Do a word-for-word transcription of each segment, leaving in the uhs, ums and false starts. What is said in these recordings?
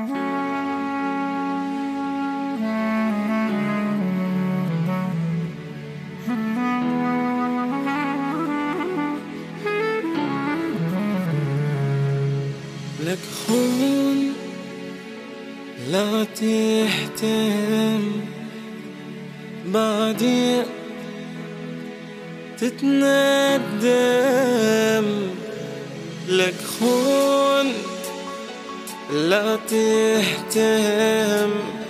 لك خون لا تهتم بعدين تتندم. لك خون لا تهتم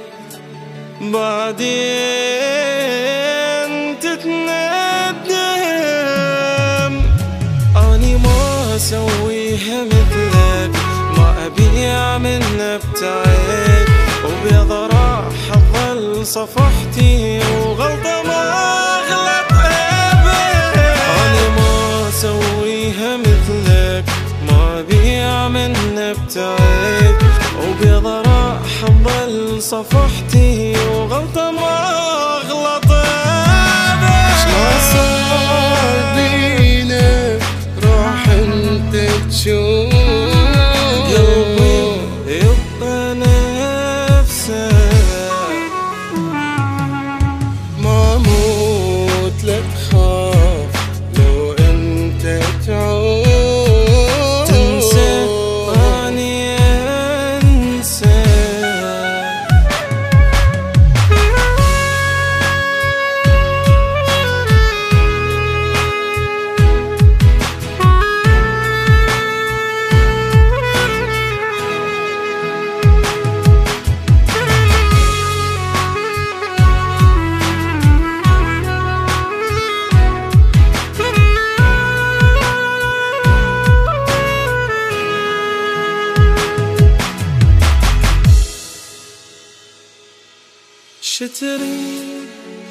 بعدين تتندم. أني ما أسويها مثلك، ما أبيع من ابتعد، وبيض راح أظل صفحتي وغلطة ما أغلط أبد. أني ما أسويها مثلك، ما أبيع من ابتعد، وبيض راح أظل صفحتي وغلطة ما أغلط أبد. ما صار بينا روح انت تشوف شتريد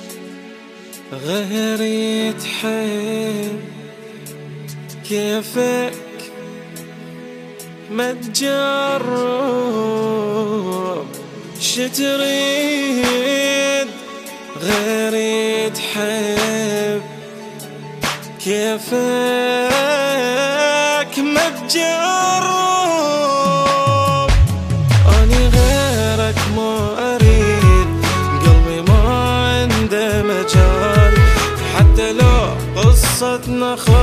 غيري تحب، كيفك ما تجرب. شتريد غيري تحب، كيفك ما تجرب. أني غيرك ما أريد، قلبي ما عنده مجال، حتى لو قصتنا